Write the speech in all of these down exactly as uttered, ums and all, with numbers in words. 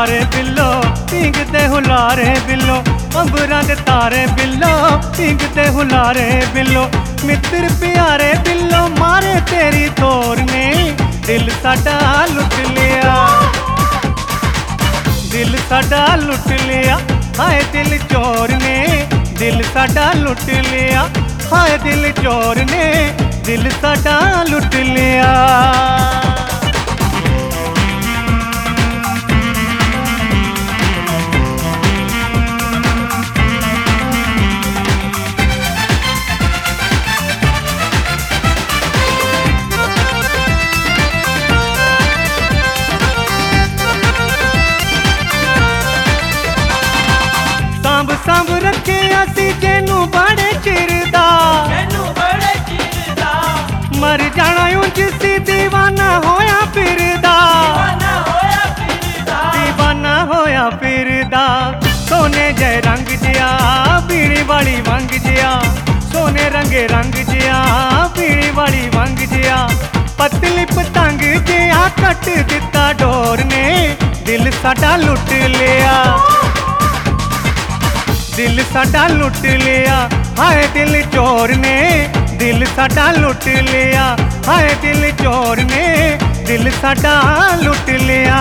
प्यारे बिल्लो पींगदे हुलारे बिल्लो, अंबरां दे तारे बिल्लो पींगदे हुलारे बिल्लो। मित्र प्यारे बिल्लो मारे तेरी तोर ने दिल साडा लुट लिया, दिल साडा लुट लिया। हाय दिल चोर ने दिल साडा लुट लिया, हाय दिल चोर ने दिल साडा लुट लिया। सांभ रखे असी जेनू बड़े चिरदा, मर जाना उंज सी दीवाना होया फिरदा, दीवाना होया फिरदा। सोने जय रंग जिया पीली वाली वंग जिया, सोने रंगे रंग जिया पीली वाली वंग जिया। पतली पतंग जिया कट दिता डोर ने दिल साडा लुट लिया, दिल साडा लुट लिया। हाय दिल चोर ने दिल साडा लुट लिया, हाय दिल चोर ने दिल साडा लुट लिया।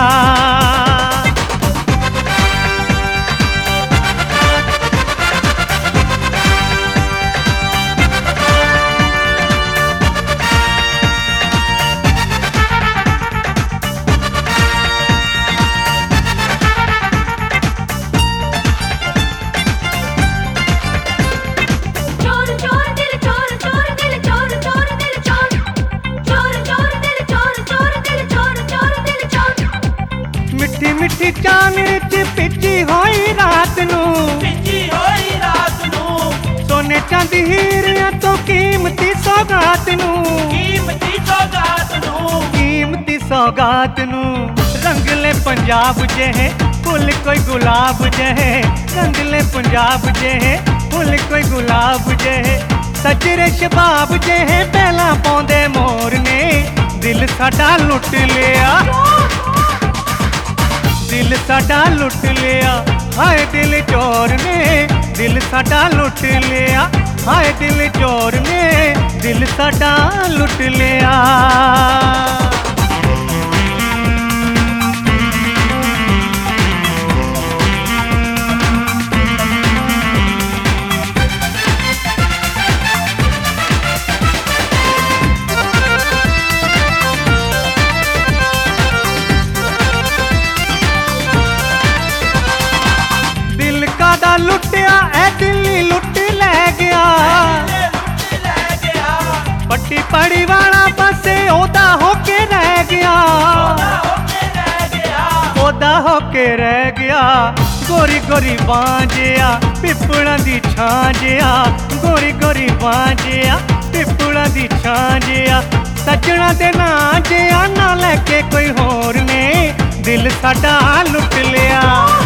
मिठी मिठी चांदनी च पिची होई रात नू, पिची होई रात नू। सोने चांदी हीरियां तो कीमती सौगात नू, कीमती सौगात नू, कीमती सौगात नू। रंगले पंजाब जे है फुल कोई गुलाब जे है, रंगले पंजाब जे है फुल कोई गुलाब जे है। सजरे शबाब जे है पहला पौंदे मोर ने दिल साडा लुट लिया, दिल साडा लुट लिया। हाय दिल चोर ने दिल साडा लुट लिया, हाय दिल चोर ने दिल साडा लुट लिया। लुटिया ए दिल्ली लुट ले गया, पट्टी पड़ी वाला बसे ओदा होके रह गया, ओदा होके रह गया। गोरी गोरी बांजिया पिपड़ा दी छांजिया, गोरी गोरी बांजिया पिपड़ा दी छांजिया। सजना दे ना जिया ना लेके कोई होर ने दिल साडा लुट लिया,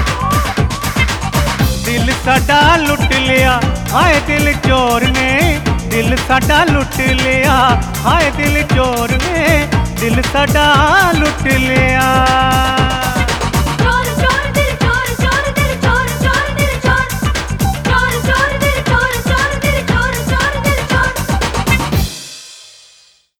दिल साडा लुट लिया। हाय दिल चोर ने दिल साडा लुट लिया, हाय दिल चोर ने दिल साडा लुट लिया।